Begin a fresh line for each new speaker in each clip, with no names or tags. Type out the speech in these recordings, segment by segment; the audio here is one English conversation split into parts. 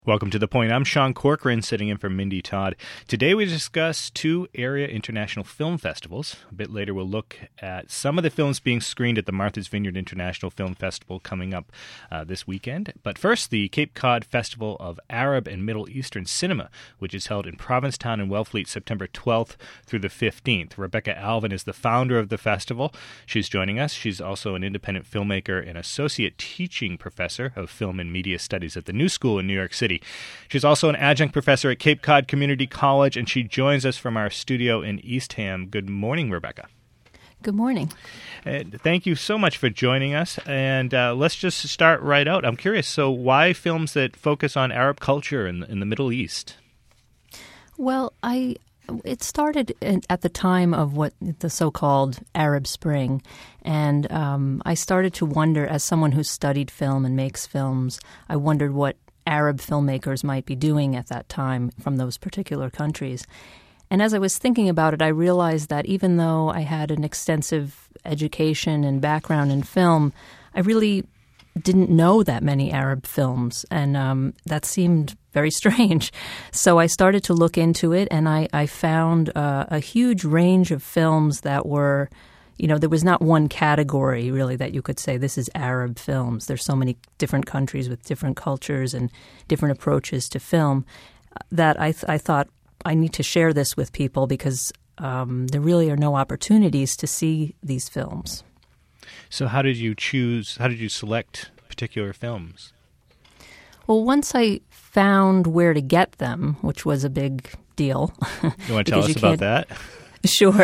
Welcome to The Point. I'm Sean Corcoran, sitting in for Mindy Todd. Today we discuss two area international film festivals. A bit later we'll look at some of the films being screened at the Martha's Vineyard International Film Festival coming up this weekend. But first, the Cape Cod Festival of Arab and Middle Eastern Cinema, which is held in Provincetown and Wellfleet September 12th through the 15th. Rebecca Alvin is the founder of the festival. She's joining us. She's also an independent filmmaker and associate teaching professor of film and media studies at the New School in New York City. She's also an adjunct professor at Cape Cod Community College, and she joins us from our studio in Eastham. Good morning, Rebecca.
Good morning.
Thank you so much for joining us. And let's just start right out. I'm curious, so why films that focus on Arab culture in the Middle East?
Well, it started at the time of what the so-called Arab Spring, and I started to wonder, as someone who's studied film and makes films, I wondered what Arab filmmakers might be doing at that time from those particular countries. And as I was thinking about it, I realized that even though I had an extensive education and background in film, I really didn't know that many Arab films, and that seemed very strange. So I started to look into it, and I found a huge range of films that were, there was not one category really that you could say this is Arab films. There's so many different countries with different cultures and different approaches to film that I thought I need to share this with people because there really are no opportunities to see these films.
So how did you select particular films?
Well, once I found where to get them, which was a big deal.
You want to tell us about that?
Sure.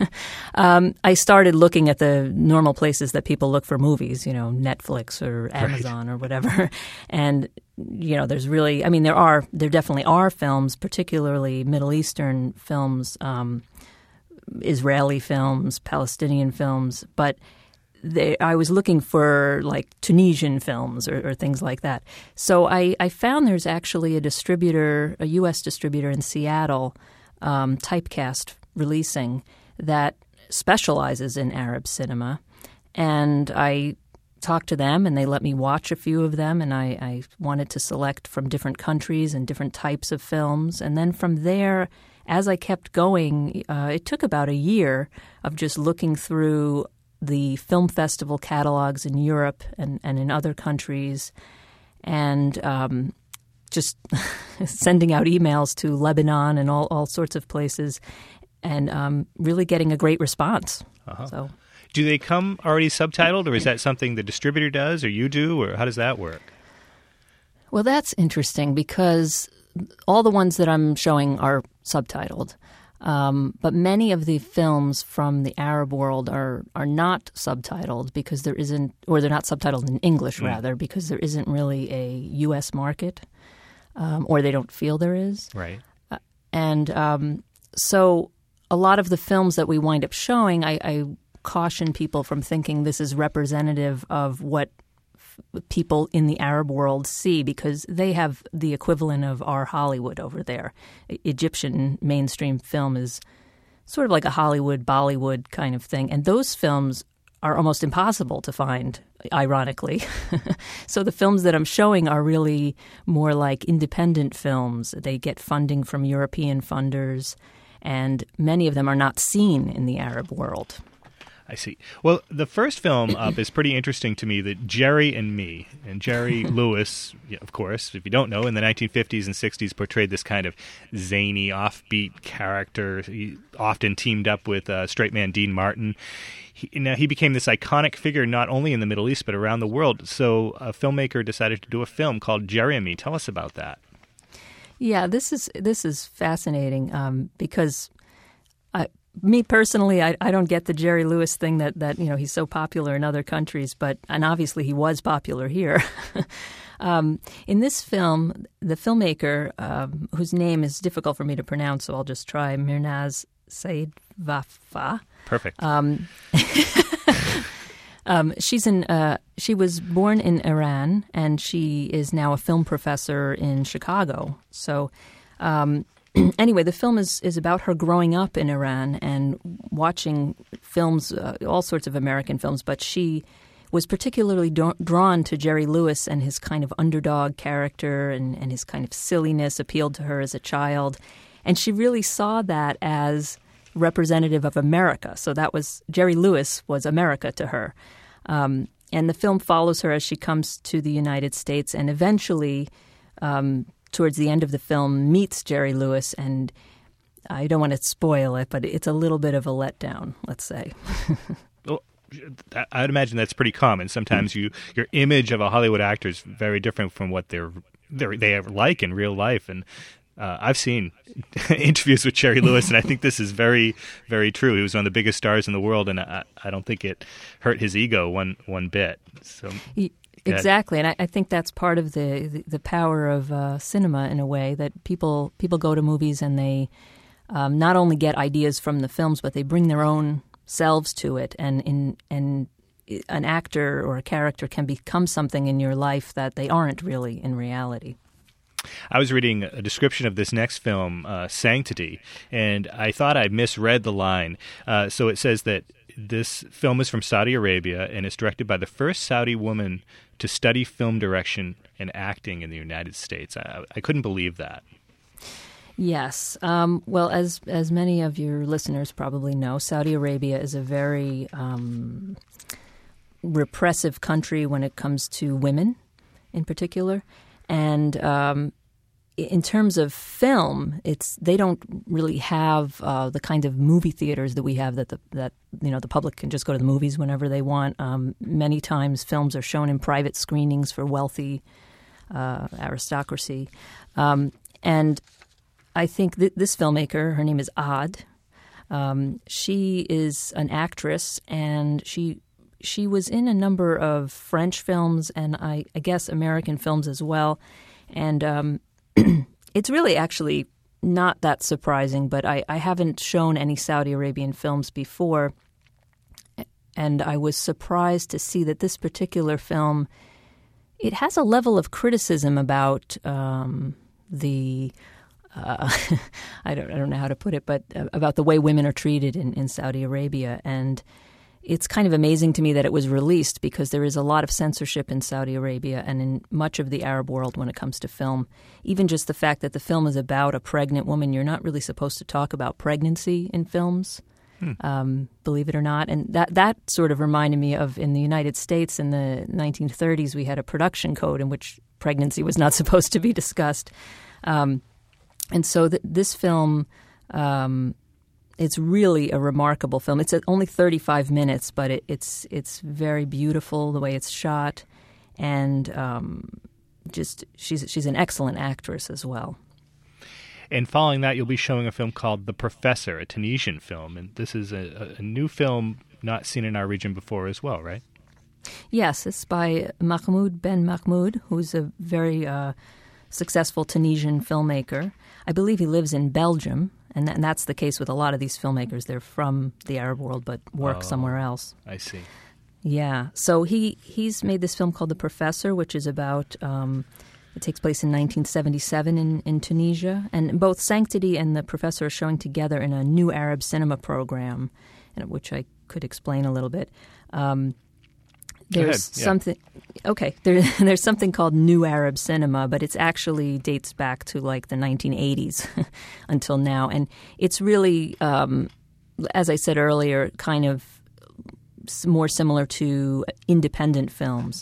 I started looking at the normal places that people look for movies, Netflix or Amazon or whatever. And, there's really, there definitely are films, particularly Middle Eastern films, Israeli films, Palestinian films, but I was looking for like Tunisian films or things like that. So I found there's actually a U.S. distributor in Seattle, Typecast Releasing, that specializes in Arab cinema. And I talked to them and they let me watch a few of them, and I wanted to select from different countries and different types of films. And then from there, as I kept going, it took about a year of just looking through the film festival catalogs in Europe and in other countries, and just sending out emails to Lebanon and all sorts of places, and really getting a great response.
Uh-huh.
So,
do they come already subtitled, or is that something the distributor does, or you do, or how does that work?
Well, that's interesting because all the ones that I'm showing are subtitled. But many of the films from the Arab world are not subtitled because there isn't, or they're not subtitled in English rather, because there isn't really a U.S. market, or they don't feel there is.
Right.
So a lot of the films that we wind up showing, I caution people from thinking this is representative of what people in the Arab world see, because they have the equivalent of our Hollywood over there. Egyptian mainstream film is sort of like a Hollywood, Bollywood kind of thing. And those films are almost impossible to find, ironically. So the films that I'm showing are really more like independent films. They get funding from European funders, and many of them are not seen in the Arab world.
I see. Well, the first film up is pretty interesting to me, that Jerry and Me. And Jerry Lewis, of course, if you don't know, in the 1950s and 60s portrayed this kind of zany, offbeat character. He often teamed up with straight man Dean Martin. He became this iconic figure not only in the Middle East but around the world. So a filmmaker decided to do a film called Jerry and Me. Tell us about that.
Yeah, this is fascinating because me personally, I don't get the Jerry Lewis thing that he's so popular in other countries, and obviously he was popular here. In this film, the filmmaker, whose name is difficult for me to pronounce, so I'll just try, Mirnaz Said Wafa.
Perfect.
She was born in Iran, and she is now a film professor in Chicago. So anyway, the film is about her growing up in Iran and watching films, all sorts of American films, but she was particularly drawn to Jerry Lewis, and his kind of underdog character and his kind of silliness appealed to her as a child. And she really saw that as representative of America. So that was, Jerry Lewis was America to her. And the film follows her as she comes to the United States and eventually, towards the end of the film, meets Jerry Lewis. And I don't want to spoil it, but it's a little bit of a letdown, let's say.
Well, I'd imagine that's pretty common. Sometimes your image of a Hollywood actor is very different from what they are like in real life. And I've seen interviews with Jerry Lewis, and I think this is very, very true. He was one of the biggest stars in the world, and I don't think it hurt his ego one bit. So
exactly, and I think that's part of the power of cinema in a way, that people go to movies and they not only get ideas from the films, but they bring their own selves to it, and an actor or a character can become something in your life that they aren't really in reality.
I was reading a description of this next film, Sanctity, and I thought I misread the line. So it says that this film is from Saudi Arabia, and it's directed by the first Saudi woman to study film direction and acting in the United States. I couldn't believe that.
Yes. Well, as many of your listeners probably know, Saudi Arabia is a very repressive country when it comes to women in particular. And in terms of film, they don't really have the kind of movie theaters that we have that the public can just go to the movies whenever they want. Many times films are shown in private screenings for wealthy aristocracy. And I think this filmmaker, her name is Ad. She is an actress, and she was in a number of French films and I guess American films as well. And it's really actually not that surprising, but I haven't shown any Saudi Arabian films before. And I was surprised to see that this particular film, it has a level of criticism about the I don't know how to put it, but about the way women are treated in Saudi Arabia. And it's kind of amazing to me that it was released, because there is a lot of censorship in Saudi Arabia and in much of the Arab world when it comes to film. Even just the fact that the film is about a pregnant woman, you're not really supposed to talk about pregnancy in films, believe it or not. And that sort of reminded me of, in the United States in the 1930s, we had a production code in which pregnancy was not supposed to be discussed. And so this film, it's really a remarkable film. It's only 35 minutes, but it's very beautiful the way it's shot, and just she's an excellent actress as well.
And following that, you'll be showing a film called The Professor, a Tunisian film, and this is a new film not seen in our region before as well, right? Yes,
it's by Mahmoud Ben Mahmoud, who's a very successful Tunisian filmmaker. I believe he lives in Belgium, and that's the case with a lot of these filmmakers. They're from the Arab world but work somewhere else.
I see.
Yeah. So he's made this film called The Professor, which is about it takes place in 1977 in Tunisia. And both Sanctity and The Professor are showing together in a new Arab cinema program, which I could explain a little bit. There's something. Okay, there's something called New Arab Cinema, but it's actually dates back to like the 1980s until now, and it's really, as I said earlier, kind of more similar to independent films.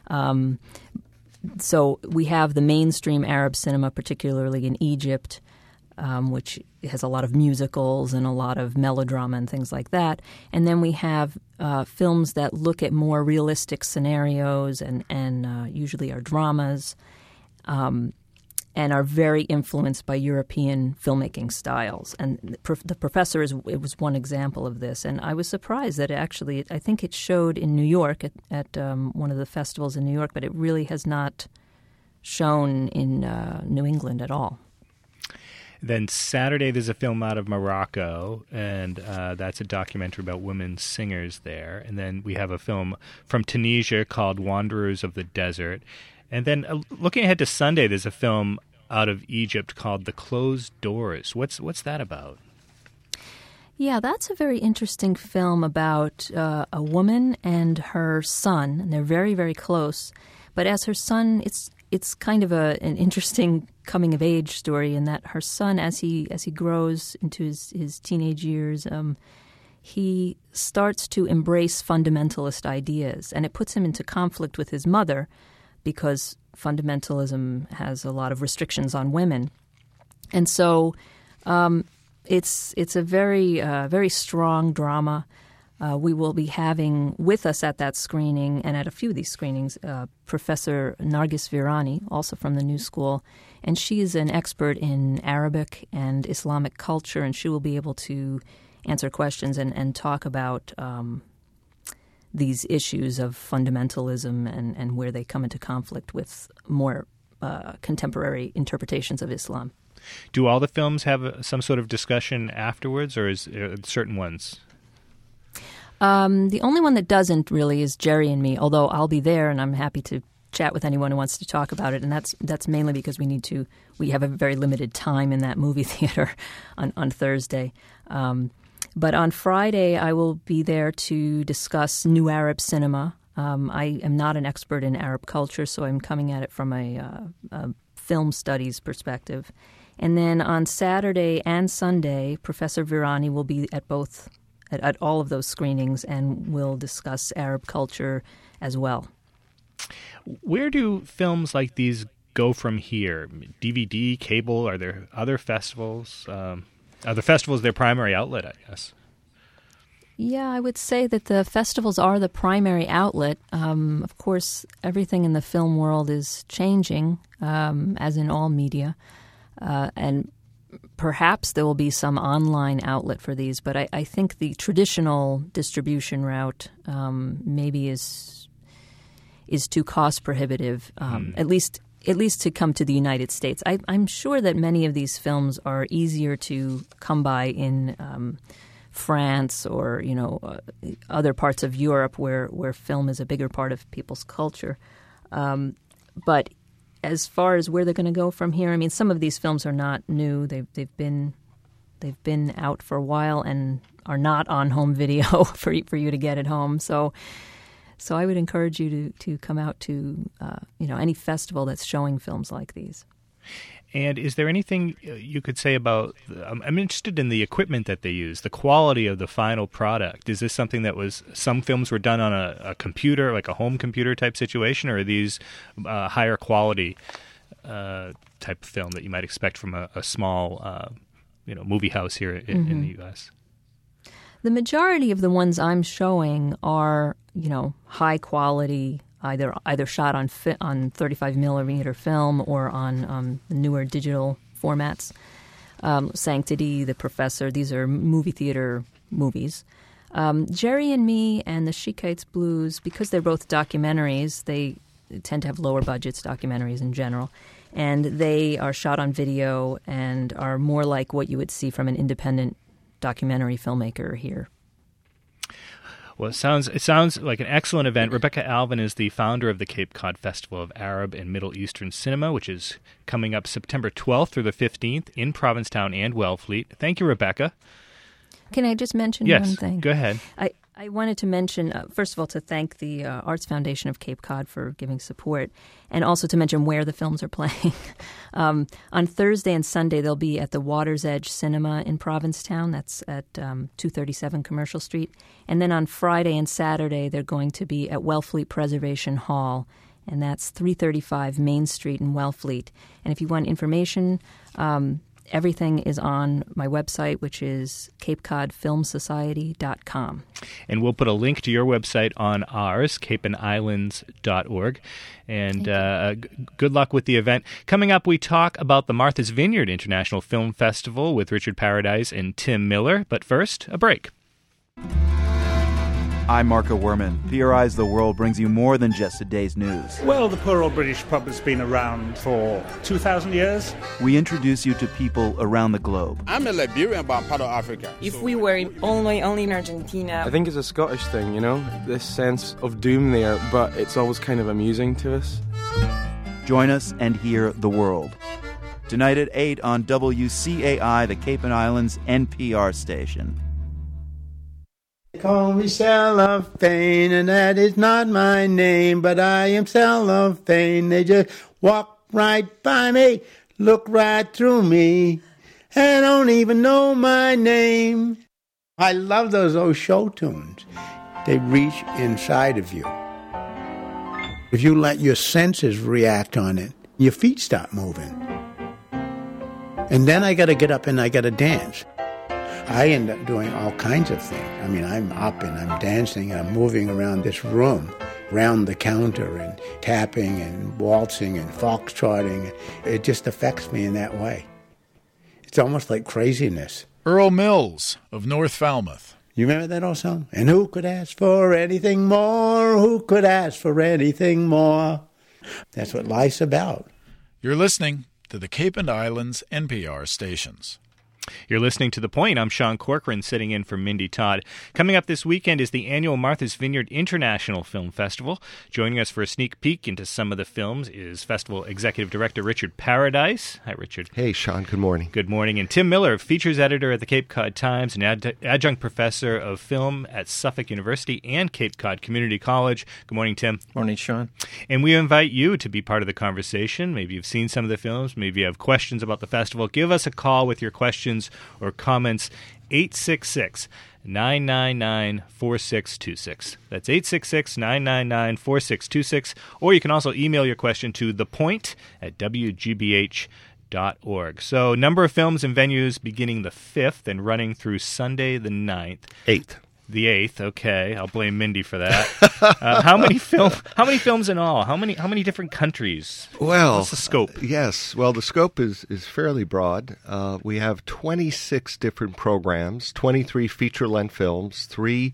So we have the mainstream Arab cinema, particularly in Egypt, which has a lot of musicals and a lot of melodrama and things like that. And then we have films that look at more realistic scenarios and usually are dramas and are very influenced by European filmmaking styles. And The Professor was one example of this. And I was surprised that I think it showed in New York at one of the festivals in New York, but it really has not shown in New England at all.
Then Saturday, there's a film out of Morocco, and that's a documentary about women singers there. And then we have a film from Tunisia called Wanderers of the Desert. And then looking ahead to Sunday, there's a film out of Egypt called The Closed Doors. What's that about?
Yeah, that's a very interesting film about a woman and her son, and they're very, very close. But as her son, it's kind of an interesting coming-of-age story in that her son, as he grows into his teenage years, he starts to embrace fundamentalist ideas, and it puts him into conflict with his mother because fundamentalism has a lot of restrictions on women. And so it's a very strong drama. We will be having with us at that screening and at a few of these screenings Professor Nargis Virani, also from the New School, and she is an expert in Arabic and Islamic culture, and she will be able to answer questions and talk about these issues of fundamentalism and where they come into conflict with more contemporary interpretations of Islam.
Do all the films have some sort of discussion afterwards, or is certain ones?
The only one that doesn't really is Jerry and Me, although I'll be there and I'm happy to chat with anyone who wants to talk about it. And that's mainly because we have a very limited time in that movie theater on Thursday. But on Friday, I will be there to discuss New Arab cinema. I am not an expert in Arab culture, so I'm coming at it from a film studies perspective. And then on Saturday and Sunday, Professor Virani will be at all of those screenings and will discuss Arab culture as well.
Where do films like these go from here? DVD, cable? Are there other festivals? Are the festivals their primary outlet, I guess?
Yeah, I would say that the festivals are the primary outlet. Of course, everything in the film world is changing, as in all media. And perhaps there will be some online outlet for these, but I think the traditional distribution route maybe is too cost prohibitive, at least to come to the United States. I'm sure that many of these films are easier to come by in France or other parts of Europe where film is a bigger part of people's culture. But as far as where they're going to go from here, I mean, some of these films are not new. They've been out for a while and are not on home video for you to get at home. So I would encourage you to come out to any festival that's showing films like these.
And is there anything you could say about, I'm interested in the equipment that they use, the quality of the final product. Is this something some films were done on a computer, like a home computer type situation, or are these higher quality type of film that you might expect from a small movie house here in the U.S.?
The majority of the ones I'm showing are, high quality, either shot on 35 millimeter film or on newer digital formats. Sanctity, The Professor, these are movie theater movies. Jerry and Me and The Shikites Blues, because they're both documentaries, they tend to have lower budgets, documentaries in general, and they are shot on video and are more like what you would see from an independent documentary filmmaker here.
Well, it sounds like an excellent event. Rebecca Alvin is the founder of the Cape Cod Festival of Arab and Middle Eastern Cinema, which is coming up September 12th through the 15th in Provincetown and Wellfleet. Thank you, Rebecca.
Can I just mention
one
thing?
Yes, go ahead.
I wanted to mention, first of all, to thank the Arts Foundation of Cape Cod for giving support, and also to mention where the films are playing. On Thursday and Sunday, they'll be at the Water's Edge Cinema in Provincetown. That's at 237 Commercial Street. And then on Friday and Saturday, they're going to be at Wellfleet Preservation Hall, and that's 335 Main Street in Wellfleet. And if you want information, everything is on my website, which is capecodfilmsociety.com. And
we'll put a link to your website on ours, capeandislands.org. And good luck with the event. Coming up, we talk about the Martha's Vineyard International Film Festival with Richard Paradise and Tim Miller. But first, a break.
I'm Marco Werman. PRI's The World brings you more than just a day's news.
Well, the poor old British pub has been around for 2,000 years.
We introduce you to people around the globe.
I'm a Liberian, but I'm part of Africa.
If we were only in Argentina...
I think it's a Scottish thing, this sense of doom there, but it's always kind of amusing to us.
Join us and hear The World. Tonight at 8 on WCAI, the Cape and Islands NPR station.
Call me cellophane, and that is not my name, but I am cellophane. They just walk right by me, look right through me, and don't even know my name. I love those old show tunes. They reach inside of you. If you let your senses react on it, your feet start moving. And then I got to get up and I got to dance. I end up doing all kinds of things. I mean, I'm up and I'm dancing and I'm moving around this room, around the counter and tapping and waltzing and foxtrotting. It just affects me in that way. It's almost like craziness.
Earl Mills of North Falmouth.
You remember that old song? And who could ask for anything more? Who could ask for anything more? That's what life's about.
You're listening to the Cape and Islands NPR stations.
You're listening to The Point. I'm Sean Corcoran, sitting in for Mindy Todd. Coming up this weekend is the annual Martha's Vineyard International Film Festival. Joining us for a sneak peek into some of the films is Festival Executive Director Richard Paradise. Hi, Richard.
Hey, Sean. Good morning.
Good morning. And Tim Miller, features editor at the Cape Cod Times and adjunct professor of film at Suffolk University and Cape Cod Community College. Good morning, Tim.
Morning, Sean.
And we invite you to be part of the conversation. Maybe you've seen some of the films. Maybe you have questions about the festival. Give us a call with your questions or comments. 866-999-4626. That's 866-999-4626. Or you can also email your question to thepoint@wgbh.org. So, number of films and venues beginning the 5th and running through Sunday the 9th.
8th.
The 8th, okay. I'll blame Mindy for that. How many films in all? How many different countries?
Well,
what's the scope?
Yes. Well, the scope is fairly broad. We have 26 different programs, 23 feature-length films, 3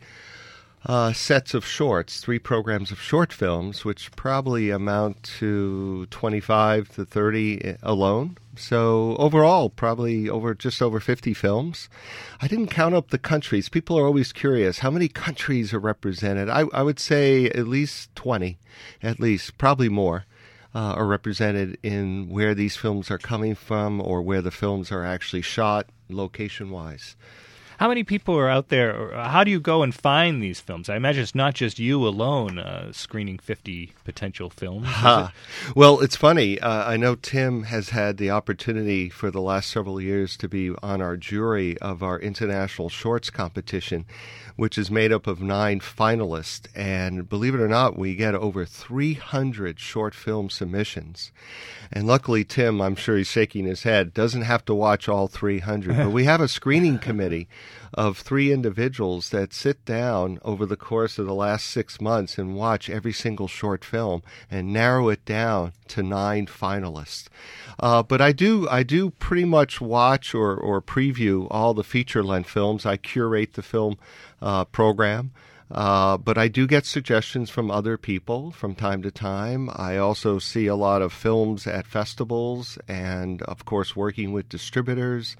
sets of shorts, 3 programs of short films, which probably amount to 25 to 30 alone. So overall, probably just over 50 films. I didn't count up the countries. People are always curious. How many countries are represented? I would say at least 20, probably more, are represented in where these films are coming from or where the films are actually shot location-wise.
How many people are out there? How do you go and find these films? I imagine it's not just you alone screening 50 potential films.
Well, it's funny. I know Tim has had the opportunity for the last several years to be on our jury of our International Shorts competition, which is made up of 9 finalists. And believe it or not, we get over 300 short film submissions. And luckily, Tim, I'm sure he's shaking his head, doesn't have to watch all 300. But we have a screening committee of 3 individuals that sit down over the course of the last 6 months and watch every single short film and narrow it down to 9 finalists. But I do pretty much watch or preview all the feature-length films. I curate the film program. But I do get suggestions from other people from time to time. I also see a lot of films at festivals and, of course, working with distributors.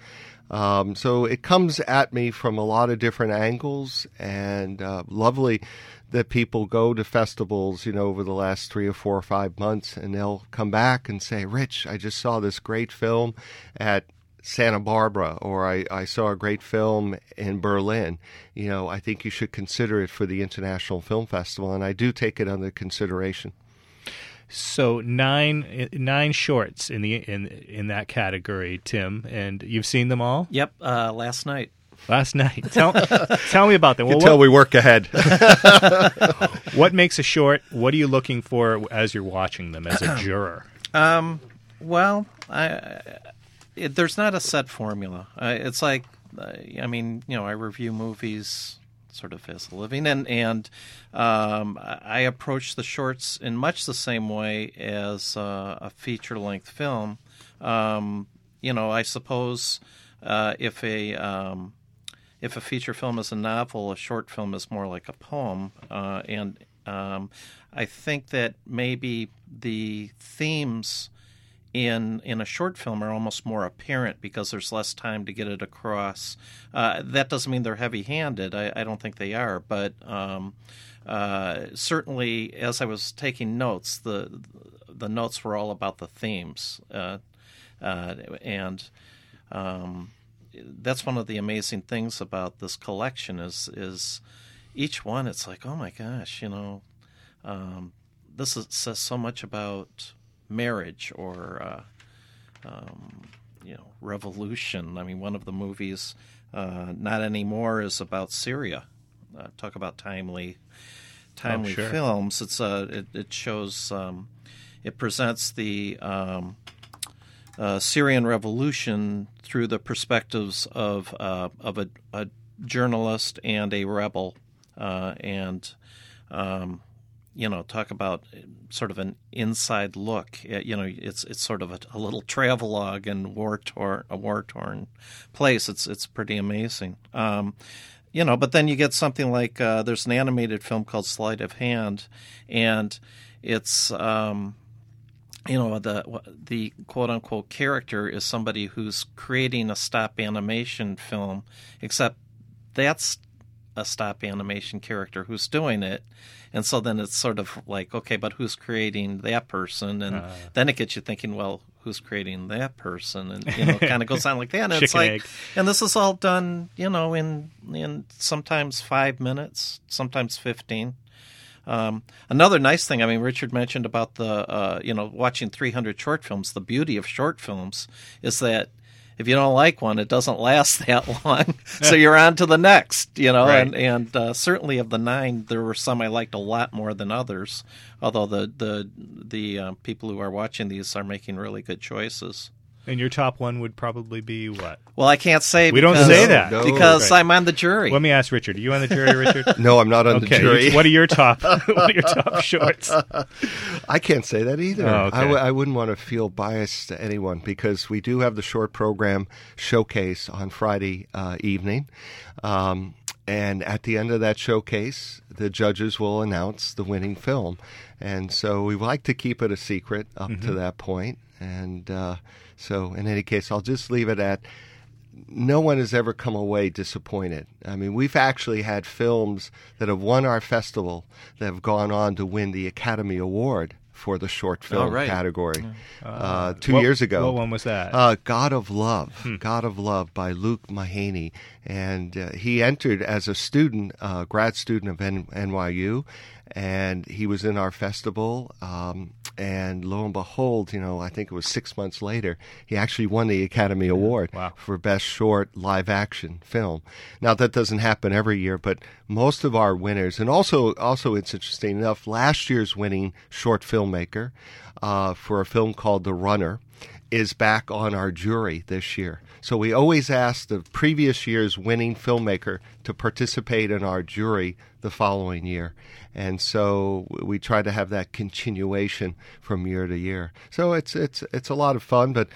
So it comes at me from a lot of different angles, and lovely that people go to festivals, over the last 3 or 4 or 5 months, and they'll come back and say, Rich, I just saw this great film at Santa Barbara, or I saw a great film in Berlin. I think you should consider it for the International Film Festival, and I do take it under consideration.
So 9 shorts in that category, Tim, and you've seen them all?
Yep, last night.
Last night. Tell me about them.
You can tell we work ahead.
What makes a short? What are you looking for as you're watching them as a juror?
There's not a set formula. It's like, I review movies sort of as a living, and I approach the shorts in much the same way as a feature-length film. I suppose if a feature film is a novel, a short film is more like a poem, and I think that maybe the themes in a short film are almost more apparent because there's less time to get it across. That doesn't mean they're heavy-handed. I don't think they are, but certainly as I was taking notes, the notes were all about the themes, and that's one of the amazing things about this collection is each one, it's like, oh my gosh, says so much about marriage or revolution. I mean, one of the movies, Not Anymore, is about Syria. Talk about timely
sure.
films. It shows, it presents the Syrian revolution through the perspectives of a journalist and a rebel, talk about sort of an inside look. It's sort of a little travelogue in a war-torn place. It's pretty amazing. But then you get something like there's an animated film called Sleight of Hand, and it's the quote unquote character is somebody who's creating a stop animation film, except that's a stop animation character who's doing it. And so then it's sort of like, okay, but who's creating that person? And then it gets you thinking, well, who's creating that person? And, it kind of goes on like that. And it's like,
egg.
And this is all done, in sometimes 5 minutes, sometimes 15. Another nice thing, I mean, Richard mentioned about the, watching 300 short films. The beauty of short films is that if you don't like one, it doesn't last that long, so you're on to the next,
Right.
And certainly of the 9, there were some I liked a lot more than others, although the people who are watching these are making really good choices.
And your top one would probably be what?
Well, I can't say.
We don't say that.
Because
Right.
I'm on the jury.
Let me ask Richard. Are you on the jury, Richard?
No, I'm not on the jury.
What are your top shorts?
I can't say that either.
Oh, okay.
I wouldn't want to feel biased to anyone because we do have the short program showcase on Friday evening. And at the end of that showcase, the judges will announce the winning film. And so we like to keep it a secret up to that point. And so in any case, I'll just leave it at no one has ever come away disappointed. I mean, we've actually had films that have won our festival that have gone on to win the Academy Award for the short film category 2 years ago.
What one was that?
God of Love. God of Love by Luke Mahaney. And he entered as a student, grad student of NYU, and he was in our festival. And lo and behold, I think it was 6 months later, he actually won the Academy Award for Best Short Live Action Film. Now, that doesn't happen every year, but most of our winners, and also it's interesting enough, last year's winning short filmmaker for a film called The Runner is back on our jury this year. So we always ask the previous year's winning filmmaker to participate in our jury the following year. And so we try to have that continuation from year to year. So it's a lot of fun, but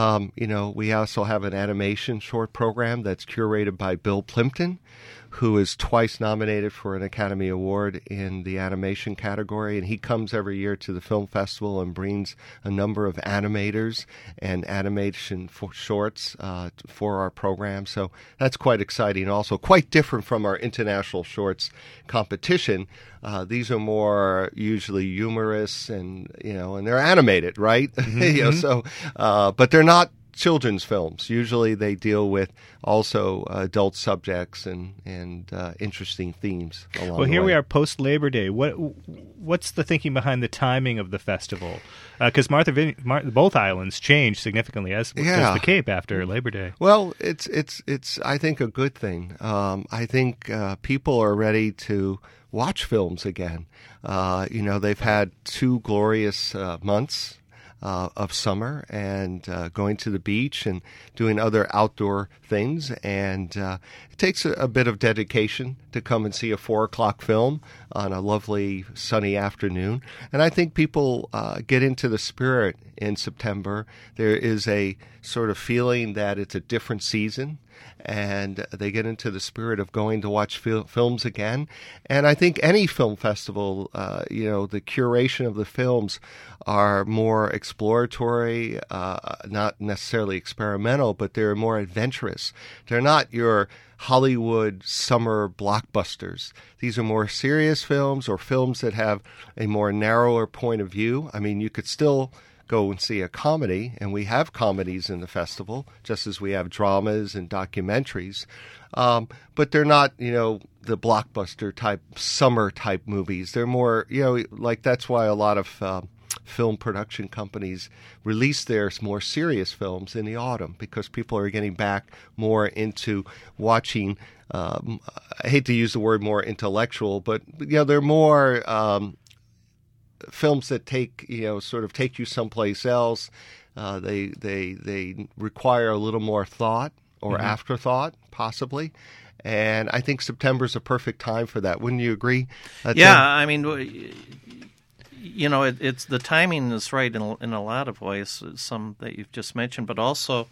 we also have an animation short program that's curated by Bill Plimpton, who is twice nominated for an Academy Award in the animation category. And he comes every year to the film festival and brings a number of animators and animation shorts for our program. So that's quite exciting. Also quite different from our international shorts competition. These are more usually humorous and they're animated, right? But they're not children's films. Usually they deal with also adult subjects and interesting themes along the way.
Well, here we are post Labor Day. What's the thinking behind the timing of the festival? Because both islands changed significantly, as does the Cape after Labor Day.
Well, it's I think a good thing. I think people are ready to watch films again. They've had 2 glorious months of summer and going to the beach and doing other outdoor things. And it takes a bit of dedication to come and see a 4:00 film on a lovely sunny afternoon. And I think people get into the spirit in September. There is a sort of feeling that it's a different season, and they get into the spirit of going to watch films again. And I think any film festival, the curation of the films are more exploratory, not necessarily experimental, but they're more adventurous. They're not your Hollywood summer blockbusters. These are more serious films or films that have a more narrower point of view. I mean, you could still go and see a comedy, and we have comedies in the festival, just as we have dramas and documentaries. But they're not, the blockbuster type, summer type movies. They're more, like that's why a lot of film production companies release their more serious films in the autumn, because people are getting back more into watching. I hate to use the word more intellectual, but they're more films that take take you someplace else. They require a little more thought or afterthought, possibly. And I think September's a perfect time for that. Wouldn't you agree?
Yeah, I mean, it's the timing is right in a lot of ways, some that you've just mentioned, but also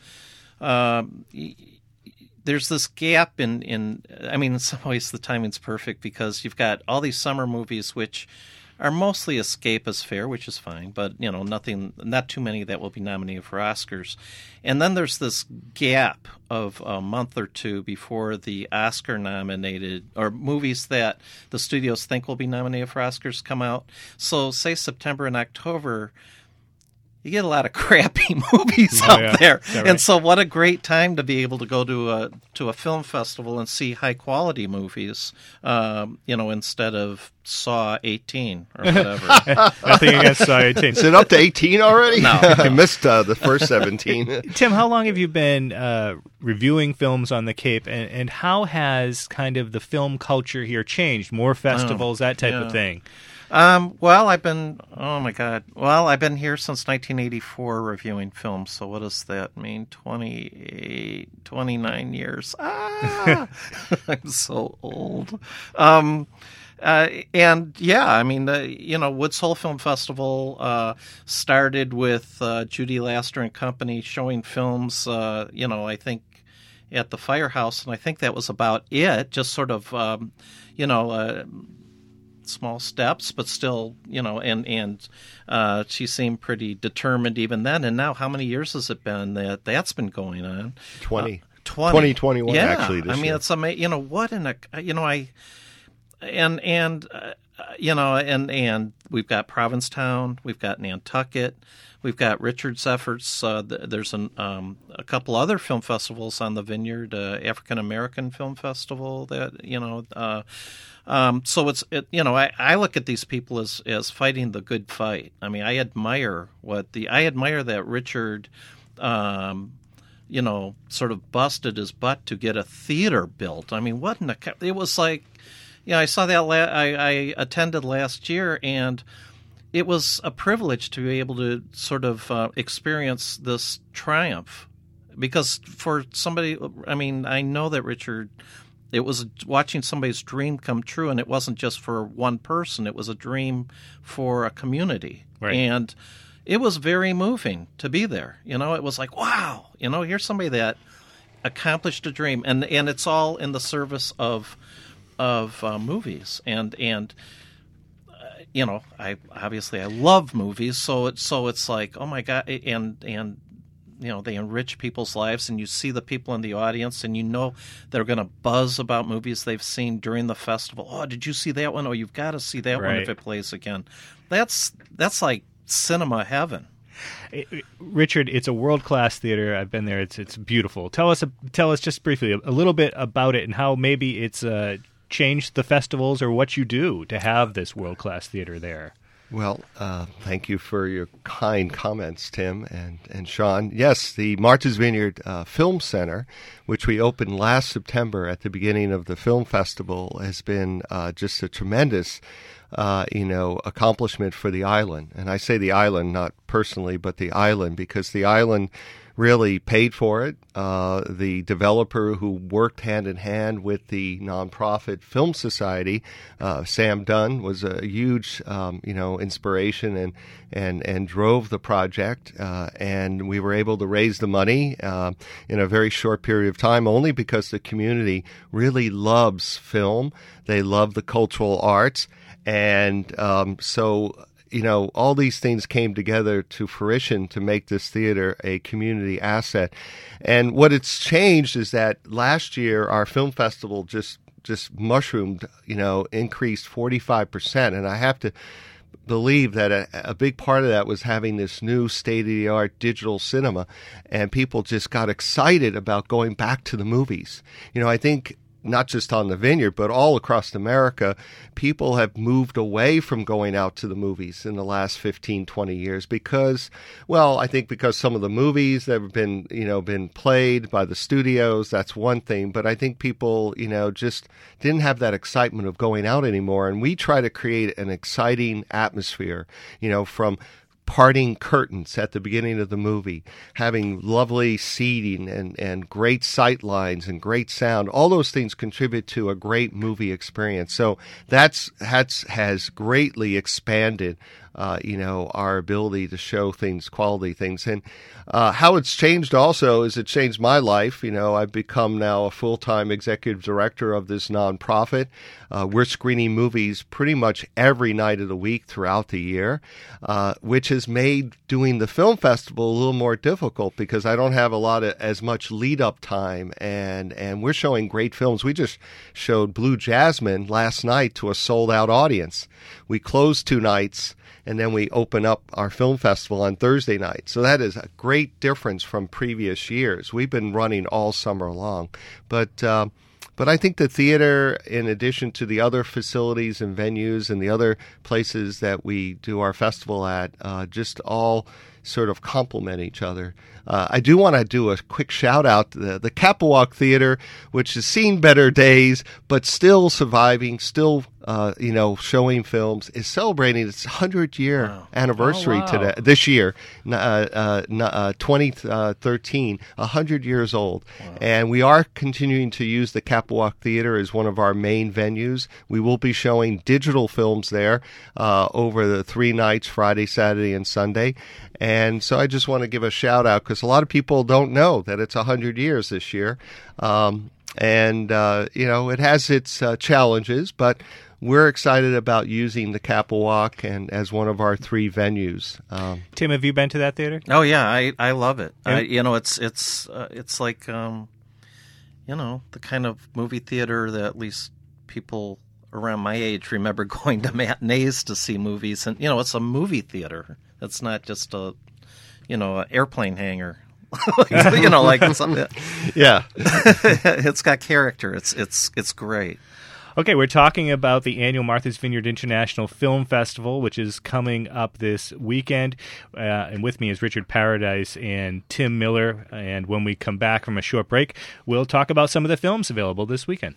there's this gap in some ways the timing's perfect, because you've got all these summer movies which are mostly escapist fare, which is fine, but not too many that will be nominated for Oscars. And then there's this gap of a month or two before the Oscar nominated, or movies that the studios think will be nominated for Oscars come out. So say September and October, you get a lot of crappy movies out there. Right? And so what a great time to be able to go to a film festival and see high quality movies, instead of Saw 18 or whatever.
Nothing against Saw 18.
Is it up to 18 already?
No.
I missed the first 17.
Tim, how long have you been reviewing films on the Cape, and how has kind of the film culture here changed? More festivals, that type of thing?
I've been here since 1984 reviewing films. So what does that mean? 29 years. I'm so old. Woods Hole Film Festival started with Judy Laster and Company showing films, I think at the Firehouse, and I think that was about it, just sort of, small steps, but still, and she seemed pretty determined even then. And now, how many years has it been that's been going on?
2021, actually. This year.
It's amazing. What in a, and we've got Provincetown, we've got Nantucket, we've got Richard's efforts. There's a couple other film festivals on the Vineyard, African American Film Festival that so I look at these people as fighting the good fight. I mean, I admire that Richard, sort of busted his butt to get a theater built. I mean, it was like, I saw that. I attended last year, and it was a privilege to be able to sort of experience this triumph. Because for somebody, I know that Richard, it was watching somebody's dream come true, and it wasn't just for one person. It was a dream for a community.
Right.
And it was very moving to be there. It was like, wow, here's somebody that accomplished a dream. And it's all in the service of movies. And I love movies. So it's like, oh my God. And they enrich people's lives, and you see the people in the audience, and they're going to buzz about movies they've seen during the festival. Oh, did you see that one? Oh, you've got to see that one if it plays again. That's like cinema heaven.
Richard, it's a world-class theater. I've been there. It's beautiful. Tell us just briefly a little bit about it and how maybe it's changed the festivals or what you do to have this world-class theater there.
Well, thank you for your kind comments, Tim and Sean. Yes, the Martha's Vineyard Film Center, which we opened last September at the beginning of the film festival, has been just a tremendous accomplishment for the island. And I say the island, not personally, but the island, because the island really paid for it. The developer who worked hand in hand with the nonprofit Film Society, Sam Dunn, was a huge, inspiration and drove the project. And we were able to raise the money in a very short period of time, only because the community really loves film. They love the cultural arts. And all these things came together to fruition to make this theater a community asset. And what it's changed is that last year our film festival just mushroomed, increased 45%. And I have to believe that a big part of that was having this new state-of-the-art digital cinema, and people just got excited about going back to the movies. I think not just on the Vineyard, but all across America, people have moved away from going out to the movies in the last 15, 20 years because some of the movies that have been played by the studios, that's one thing. But I think people, just didn't have that excitement of going out anymore. And we try to create an exciting atmosphere, from parting curtains at the beginning of the movie, having lovely seating and great sight lines and great sound. All those things contribute to a great movie experience. So that's has greatly expanded our ability to show things, quality things. And how it's changed also is it changed my life. I've become now a full-time executive director of this nonprofit. We're screening movies pretty much every night of the week throughout the year, which has made doing the film festival a little more difficult because I don't have as much lead-up time, and we're showing great films. We just showed Blue Jasmine last night to a sold-out audience. We closed 2 nights, and then we open up our film festival on Thursday night. So that is a great difference from previous years. We've been running all summer long. But I think the theater, in addition to the other facilities and venues and the other places that we do our festival at, just all sort of complement each other. I do want to do a quick shout out to the Capewalk Theater, which has seen better days, but still surviving, still showing films, is celebrating its 100-year anniversary today. This year, 2013, 100 years old. Wow. And we are continuing to use the Capewalk Theater as one of our main venues. We will be showing digital films there over the 3 nights, Friday, Saturday, and Sunday. And so I just want to give a shout out because a lot of people don't know that it's 100 years this year. It has its challenges, but we're excited about using the Capewalk and as one of our 3 venues.
Tim, have you been to that theater?
Oh yeah, I love it. It's like the kind of movie theater that at least people around my age remember going to matinees to see movies, and it's a movie theater. It's not just a airplane hangar. Like something.
Yeah.
It's got character. It's great.
Okay, we're talking about the annual Martha's Vineyard International Film Festival, which is coming up this weekend. And with me is Richard Paradise and Tim Miller. And when we come back from a short break, we'll talk about some of the films available this weekend.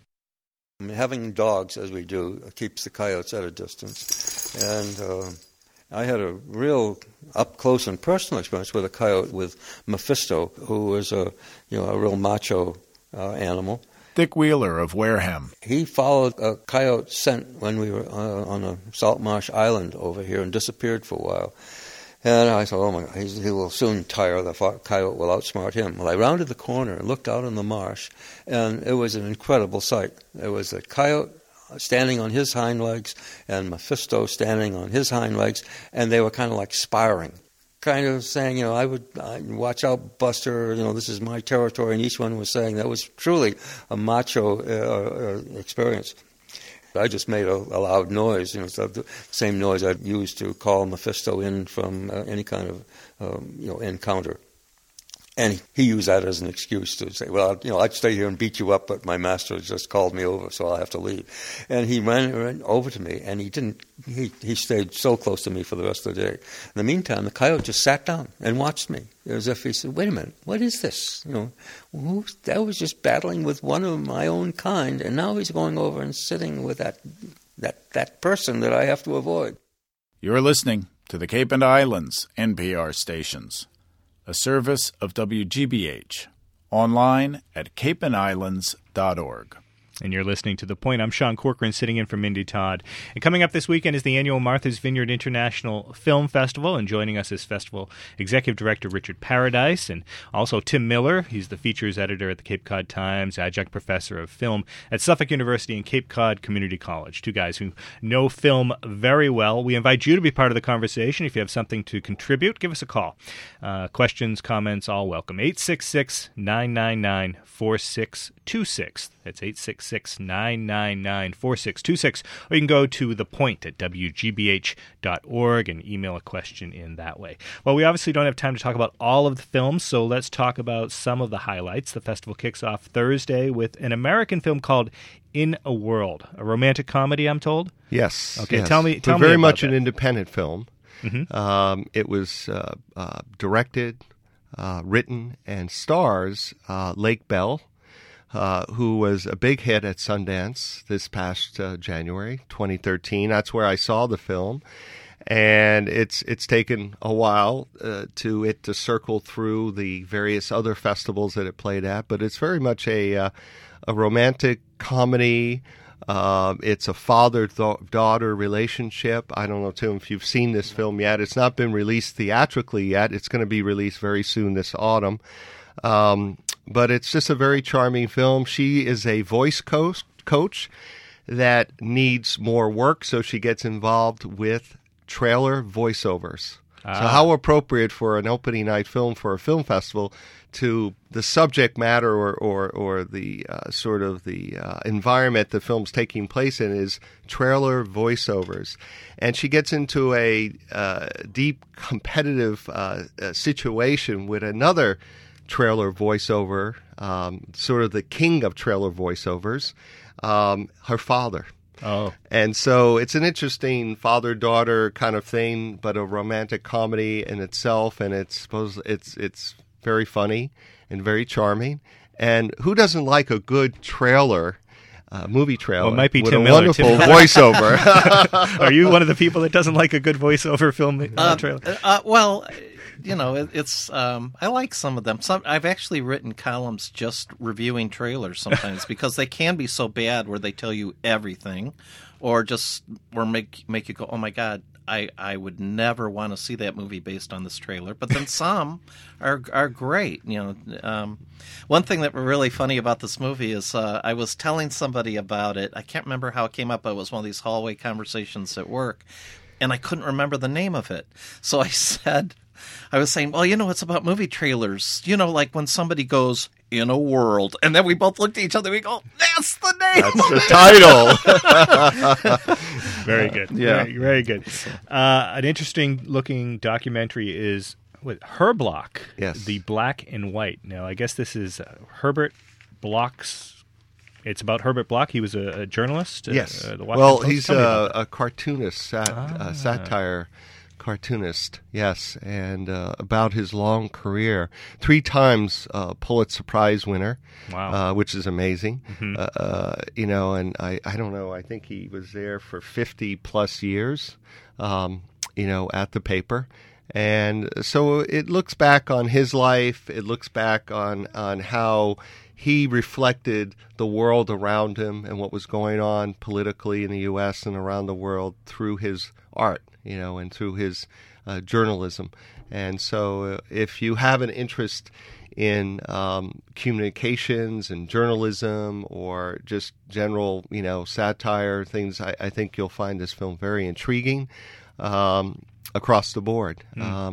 Having dogs, as we do, keeps the coyotes at a distance. And I had a real up-close and personal experience with a coyote, with Mephisto, who was a real macho animal.
Dick Wheeler of Wareham.
He followed a coyote scent when we were on a salt marsh island over here and disappeared for a while. And I thought, oh my God, he will soon tire. The coyote will outsmart him. Well, I rounded the corner and looked out on the marsh, and it was an incredible sight. There was a coyote standing on his hind legs and Mephisto standing on his hind legs, and they were kind of like sparring, kind of saying, I'd watch out, Buster, this is my territory, and each one was saying that was truly a macho experience. I just made a loud noise, the same noise I'd use to call Mephisto in from any kind of encounter. And he used that as an excuse to say, well, I'd stay here and beat you up, but my master just called me over, so I'll have to leave. And he ran over to me, and he stayed so close to me for the rest of the day. In the meantime, the coyote just sat down and watched me, as if he said, wait a minute, what is this? That was just battling with one of my own kind, and now he's going over and sitting with that person that I have to avoid.
You're listening to the Cape and Islands NPR stations, a service of WGBH, online at capeandislands.org.
And you're listening to The Point. I'm Sean Corcoran, sitting in for Mindy Todd. And coming up this weekend is the annual Martha's Vineyard International Film Festival. And joining us is Festival Executive Director Richard Paradise, and also Tim Miller. He's the features editor at the Cape Cod Times, adjunct professor of film at Suffolk University and Cape Cod Community College. 2 guys who know film very well. We invite you to be part of the conversation. If you have something to contribute, give us a call. Questions, comments, all welcome. 866-999-4626. That's 866-999-4626. 866-999-4626, or you can go to The Point at WGBH.org and email a question in that way. Well, we obviously don't have time to talk about all of the films, so let's talk about some of the highlights. The festival kicks off Thursday with an American film called In a World, a romantic comedy, I'm told?
Yes.
Okay,
yes.
tell me
very
about
much
that.
An independent film.
Mm-hmm.
It was directed, written, and stars Lake Bell, who was a big hit at Sundance this past January 2013. That's where I saw the film. And it's taken a while to circle through the various other festivals that it played at, but it's very much a romantic comedy. It's a father-daughter relationship. I don't know, Tim, if you've seen this film yet. It's not been released theatrically yet. It's going to be released very soon this autumn. But it's just a very charming film. She is a voice coach that needs more work, so she gets involved with trailer voiceovers. So how appropriate for an opening night film for a film festival to the subject matter or the sort of the environment the film's taking place in is trailer voiceovers. And she gets into a deep competitive situation with another trailer voiceover, sort of the king of trailer voiceovers, her father.
Oh.
And so it's an interesting father-daughter kind of thing, but a romantic comedy in itself, and it's very funny and very charming. And who doesn't like a good trailer, movie trailer,
well, it might be
with
Tim
a
Miller.
wonderful voiceover?
Are you one of the people that doesn't like a good voiceover film trailer?
Well, you know, it's I like some of them. I've actually written columns just reviewing trailers sometimes because they can be so bad where they tell you everything, or make you go, oh my God, I would never want to see that movie based on this trailer. But then some are great. You know, one thing that was really funny about this movie is I was telling somebody about it. I can't remember how it came up. It was one of these hallway conversations at work, and I couldn't remember the name of it. So I was saying, well, you know, it's about movie trailers. You know, like when somebody goes, In a World. And then we both looked at each other and we go, that's the name.
That's the title.
Very good.
Yeah.
Very, very good. An interesting looking documentary is Her Block.
Yes.
The Black and White. Now, I guess this is Herbert Bloch's. It's about Herbert Bloch. He was a journalist.
Yes.
The Washington
Well,
Post.
he's
Tell me about that.
a cartoonist, satire cartoonist, yes, and about his long career. 3 times Pulitzer Prize winner,
wow.
Which is amazing.
Mm-hmm.
You know, and I don't know, I think he was there for 50 plus years, you know, at the paper. And so it looks back on his life. It looks back on how he reflected the world around him and what was going on politically in the U.S. and around the world through his art, you know, and through his journalism. And so if you have an interest in communications and journalism or just general, you know, satire things, I think you'll find this film very intriguing. Across the board.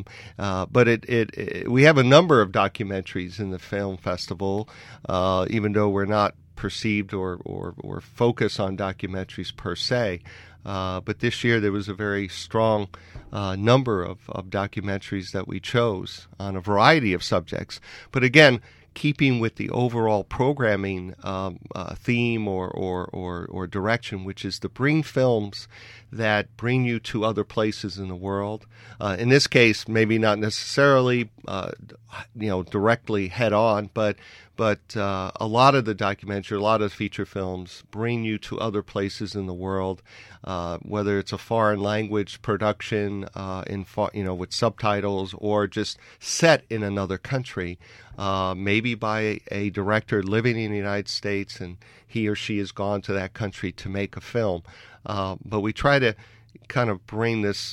But we have a number of documentaries in the film festival, even though we're not perceived or focus on documentaries per se. But this year there was a very strong number of documentaries that we chose on a variety of subjects. But again, keeping with the overall programming theme or direction, which is to bring films that bring you to other places in the world. In this case, maybe not necessarily, you know, directly head on, but a lot of the documentary, a lot of feature films bring you to other places in the world, whether it's a foreign language production with subtitles or just set in another country, maybe by a director living in the United States and he or she has gone to that country to make a film. But we try to kind of bring this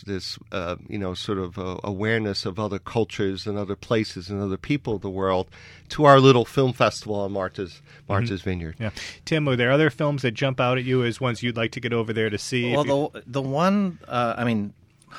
sort of awareness of other cultures and other places and other people of the world to our little film festival on Martha's Vineyard.
Yeah, Tim, are there other films that jump out at you as ones you'd like to get over there to see?
Well, the one, I mean,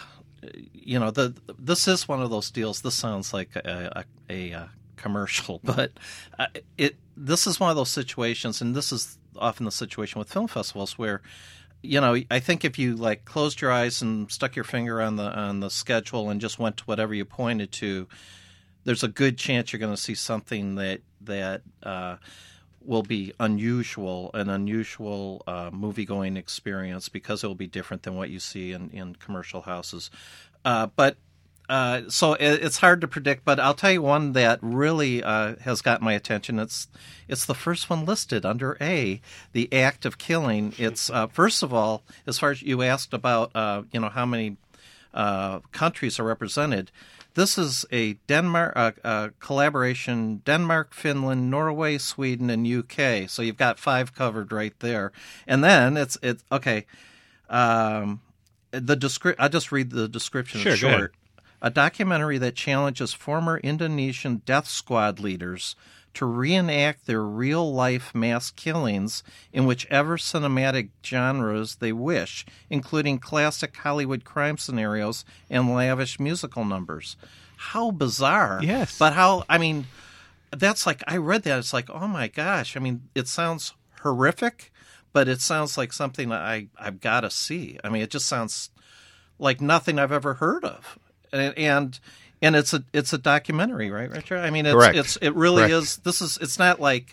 you know, this is one of those deals. This sounds like a commercial, but this is one of those situations, and this is often the situation with film festivals where, I think if you like closed your eyes and stuck your finger on the schedule and just went to whatever you pointed to, there's a good chance you're going to see something that will be an unusual movie-going experience because it will be different than what you see in commercial houses. So it's hard to predict, but I'll tell you one that really has got my attention. It's the first one listed under A, the act of killing. It's first of all, as far as you asked about, how many countries are represented. This is a collaboration: Denmark, Finland, Norway, Sweden, and UK. So you've got 5 covered right there. And then it's okay. I'll just read the description.
Sure,
it's short. A documentary that challenges former Indonesian death squad leaders to reenact their real-life mass killings in whichever cinematic genres they wish, including classic Hollywood crime scenarios and lavish musical numbers. How bizarre.
Yes.
But that's like, I read that, it's like, oh my gosh. It sounds horrific, but it sounds like something that I've got to see. It just sounds like nothing I've ever heard of. And it's a documentary, right, Richard? It really is. It's not like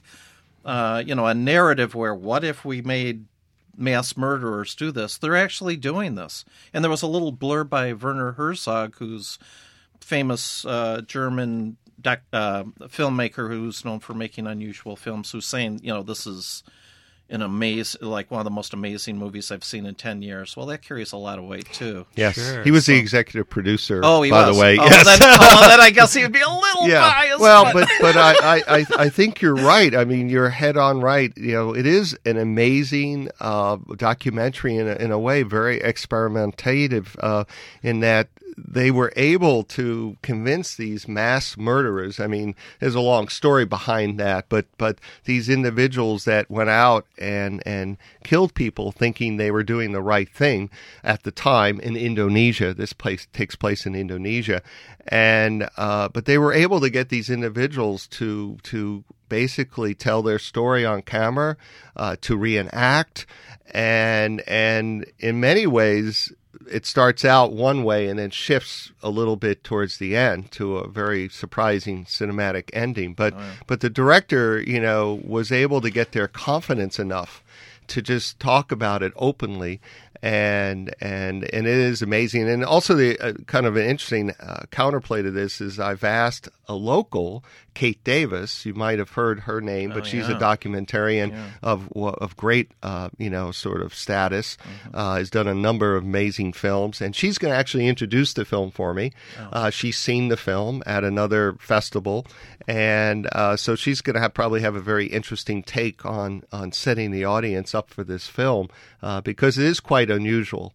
a narrative where what if we made mass murderers do this? They're actually doing this. And there was a little blurb by Werner Herzog, who's famous German filmmaker who's known for making unusual films, who's saying, this is one of the most amazing movies I've seen in 10 years. Well, that carries a lot of weight, too.
Yes.
Sure.
He was the executive producer,
by
the way.
Yes. Then I guess he would be a little biased.
Well, but I think you're right. You're head on right. It is an amazing documentary in a way, very experimentative in that they were able to convince these mass murderers. There's a long story behind that, but these individuals that went out and killed people thinking they were doing the right thing at the time in Indonesia. This place takes place in Indonesia. And but they were able to get these individuals to basically tell their story on camera, to reenact, and in many ways it starts out one way and then shifts a little bit towards the end to a very surprising cinematic ending. But the director, was able to get their confidence enough to just talk about it openly, and it is amazing. And also the kind of an interesting counterplay to this is I've asked a local, Kate Davis. You might have heard her name, but she's a documentarian of great sort of status. Has done a number of amazing films, and she's going to actually introduce the film for me. She's seen the film at another festival, and so she's going to probably have a very interesting take on setting the audience up for this film, because it is quite unusual,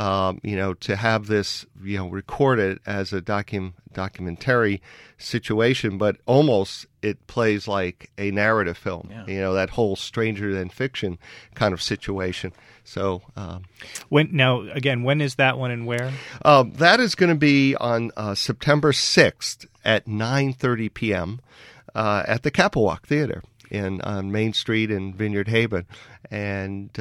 to have this, recorded as a documentary situation, but almost it plays like a narrative film. That whole stranger than fiction kind of situation. So
when is that one and where?
That is going to be on September 6th at 9:30 p.m. At the Capewalk Theater on Main Street in Vineyard Haven. And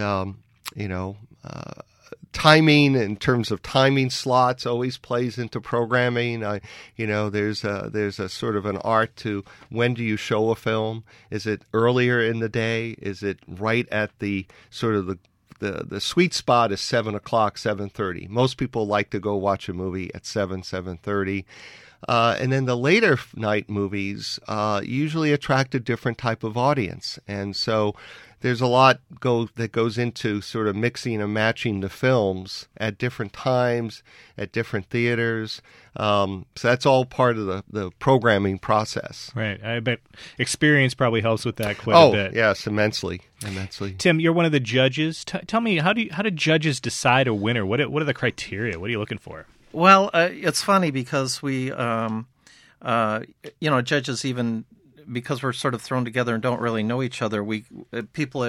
timing, in terms of timing slots, always plays into programming. There's a sort of an art to when do you show a film? Is it earlier in the day? Is it right at the sort of the sweet spot is 7 o'clock, 7:30. Most people like to go watch a movie at 7:30. And then the later night movies usually attract a different type of audience. And so there's a lot that goes into sort of mixing and matching the films at different times, at different theaters. So that's all part of the programming process.
Right. I bet experience probably helps with that quite a bit.
Oh, yes, immensely.
Tim, you're one of the judges. Tell me, how do judges decide a winner? What are the criteria? What are you looking for?
Well, it's funny because we, judges, even because we're sort of thrown together and don't really know each other, people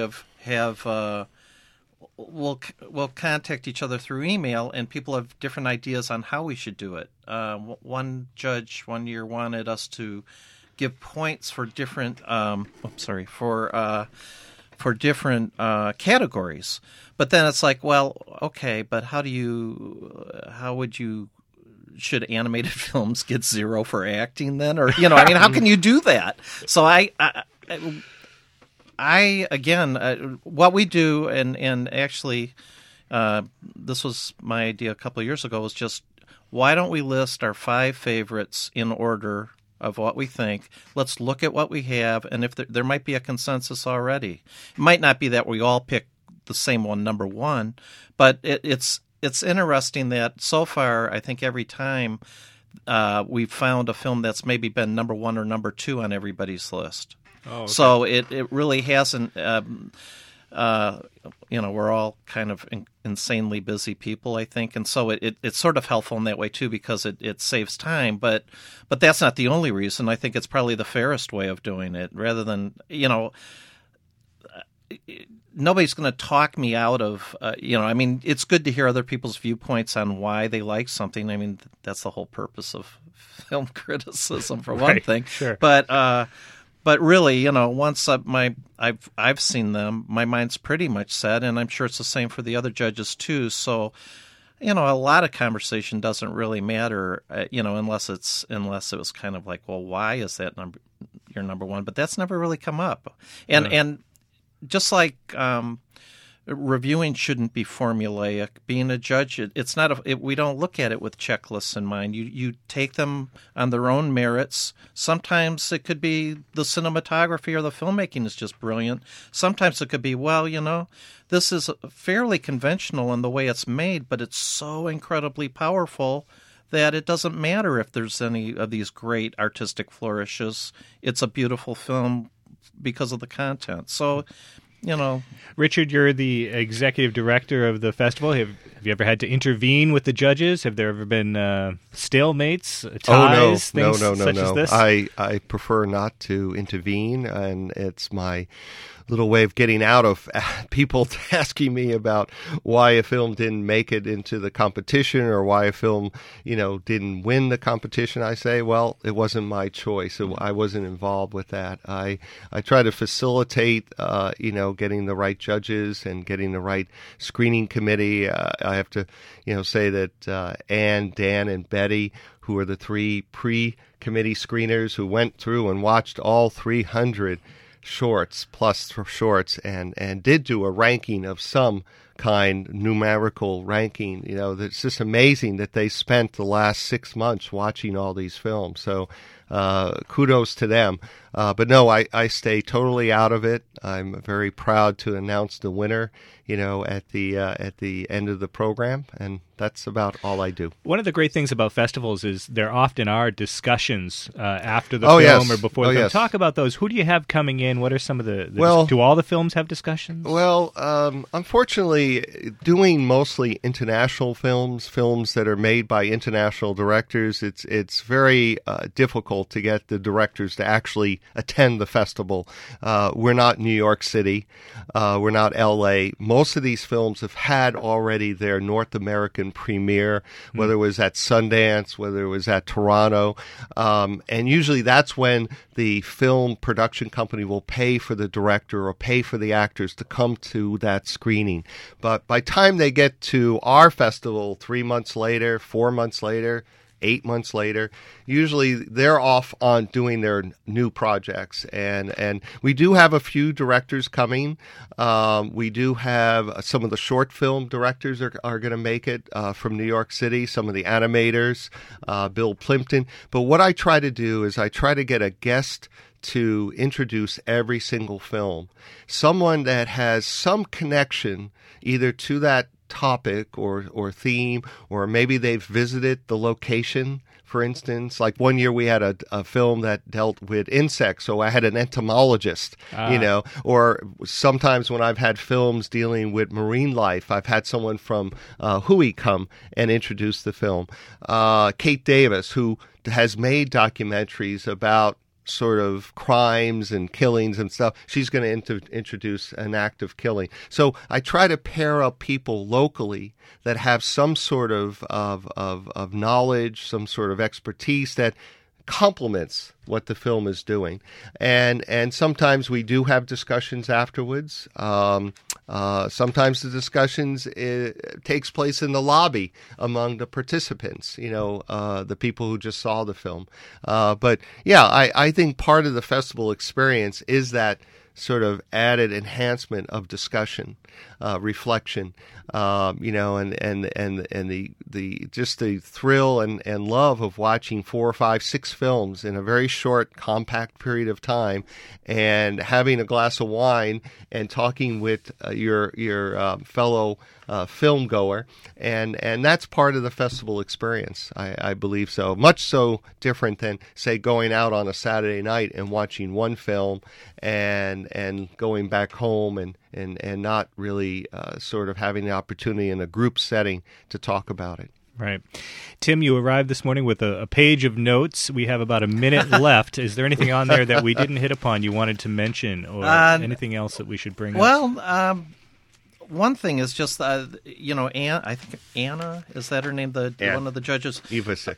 will contact each other through email, and people have different ideas on how we should do it. One judge one year wanted us to give points for different, for different categories. But then it's like, well, okay, but should animated films get 0 for acting then? Or, I mean, how can you do that? So I again, what we do, and actually, this was my idea a couple of years ago, was just, why don't we list our 5 favorites in order of what we think? Let's look at what we have, and if there might be a consensus already. It might not be that we all pick the same one, number 1, but it's interesting that so far, I think every time we've found a film that's maybe been number 1 or number 2 on everybody's list.
Oh, okay.
So it really hasn't. We're all kind of insanely busy people, I think, and so it's sort of helpful in that way too, because it saves time. But that's not the only reason. I think it's probably the fairest way of doing it, rather than nobody's going to talk me out of. I mean, it's good to hear other people's viewpoints on why they like something. I mean, that's the whole purpose of film criticism, for one thing.
Sure.
But really, once I've seen them, my mind's pretty much set, and I'm sure it's the same for the other judges too. So, a lot of conversation doesn't really matter, unless it was kind of like, well, why is that your number 1? But that's never really come up, and just like reviewing shouldn't be formulaic. Being a judge, it's not. We don't look at it with checklists in mind. You take them on their own merits. Sometimes it could be the cinematography or the filmmaking is just brilliant. Sometimes it could be, this is fairly conventional in the way it's made, but it's so incredibly powerful that it doesn't matter if there's any of these great artistic flourishes. It's a beautiful film because of the content. So,
Richard, you're the executive director of the festival. Have you ever had to intervene with the judges? Have there ever been stalemates, ties, things such as this?
I prefer not to intervene, and it's my little way of getting out of people asking me about why a film didn't make it into the competition or why a film, didn't win the competition. I say, well, it wasn't my choice. I wasn't involved with that. I try to facilitate, getting the right judges and getting the right screening committee. I have to, say that Anne, Dan, and Betty, who are the 3 pre-committee screeners who went through and watched all 300 shorts and did do a ranking of some kind, numerical ranking. It's just amazing that they spent the last 6 months watching all these films. So kudos to them. But no, I stay totally out of it. I'm very proud to announce the winner, at the end of the program, and that's about all I do.
One of the great things about festivals is there often are discussions after the film or before the film.
Yes.
Talk about those. Who do you have coming in? What are some of the do all the films have discussions?
Well, unfortunately, doing mostly international films that are made by international directors, it's very difficult to get the directors to actually attend the festival. We're not New York City. We're not L.A. Most of these films have had already their North American premiere, whether it was at Sundance, whether it was at Toronto. And usually that's when the film production company will pay for the director or pay for the actors to come to that screening. But by the time they get to our festival 3 months later, 4 months later, 8 months later, usually they're off on doing their new projects. And we do have a few directors coming. We do have some of the short film directors are going to make it from New York City, some of the animators, Bill Plimpton. But what I try to do is I try to get a guest to introduce every single film, someone that has some connection either to that topic or theme, or maybe they've visited the location. For instance, like one year we had a film that dealt with insects, so I had an entomologist, or sometimes when I've had films dealing with marine life, I've had someone from Hui come and introduce the film. Kate Davis, who has made documentaries about sort of crimes and killings and stuff, she's going to introduce an act of killing. So I try to pair up people locally that have some sort of knowledge, some sort of expertise that complements what the film is doing. And sometimes we do have discussions afterwards. Sometimes the discussions takes place in the lobby among the participants, the people who just saw the film. But yeah, I think part of the festival experience is that sort of added enhancement of discussion, reflection, and the just the thrill and love of watching 4, 5, 6 films in a very short, compact period of time, and having a glass of wine and talking with your fellow film goer, and that's part of the festival experience. I believe so. Much so different than, say, going out on a Saturday night and watching one film and going back home and not really sort of having the opportunity in a group setting to talk about it.
Right. Tim, you arrived this morning with a page of notes. We have about a minute left. Is there anything on there that we didn't hit upon you wanted to mention, or anything else that we should bring up?
Well, one thing is just, I think Anna, is that her name, one of the judges?
Ivasek.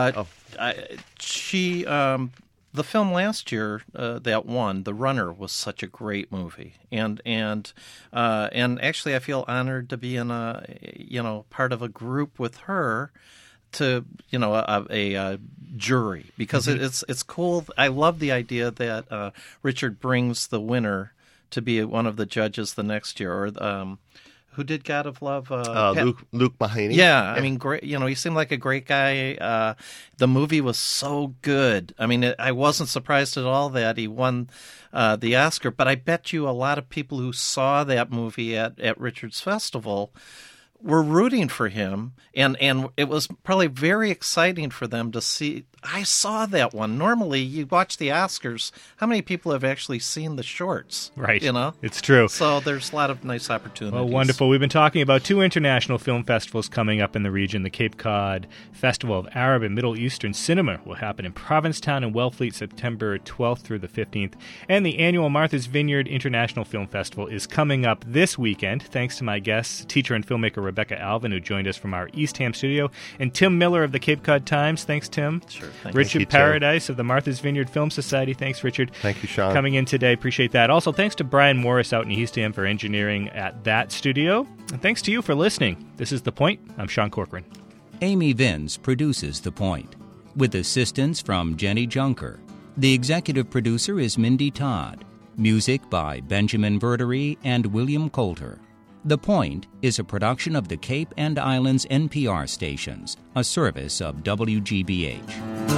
She, the film last year that won, The Runner, was such a great movie, and actually I feel honored to be in part of a group with her, to a jury, because it's cool. I love the idea that Richard brings the winner to be one of the judges the next year, or who did God of Love?
Luke Mahaney.
Yeah, I mean, great. He seemed like a great guy. The movie was so good. I mean, I wasn't surprised at all that he won the Oscar, but I bet you a lot of people who saw that movie at Richard's Festival were rooting for him, and it was probably very exciting for them to see. I saw that one. Normally, you watch the Oscars. How many people have actually seen the shorts?
Right. It's true.
So there's a lot of nice opportunities.
Well, wonderful. We've been talking about 2 international film festivals coming up in the region. The Cape Cod Festival of Arab and Middle Eastern Cinema will happen in Provincetown and Wellfleet September 12th through the 15th. And the annual Martha's Vineyard International Film Festival is coming up this weekend, thanks to my guests, teacher and filmmaker Rebecca Alvin, who joined us from our Eastham studio, and Tim Miller of the Cape Cod Times. Thanks, Tim.
Sure.
Richard Paradise of the Martha's Vineyard Film Society. Thanks, Richard.
Thank you, Sean.
Coming in today. Appreciate that. Also, thanks to Brian Morris out in Eastham for engineering at that studio. And thanks to you for listening. This is The Point. I'm Sean Corcoran.
Amy Vince produces The Point, with assistance from Jenny Junker. The executive producer is Mindy Todd. Music by Benjamin Verdery and William Coulter. The Point is a production of the Cape and Islands NPR stations, a service of WGBH.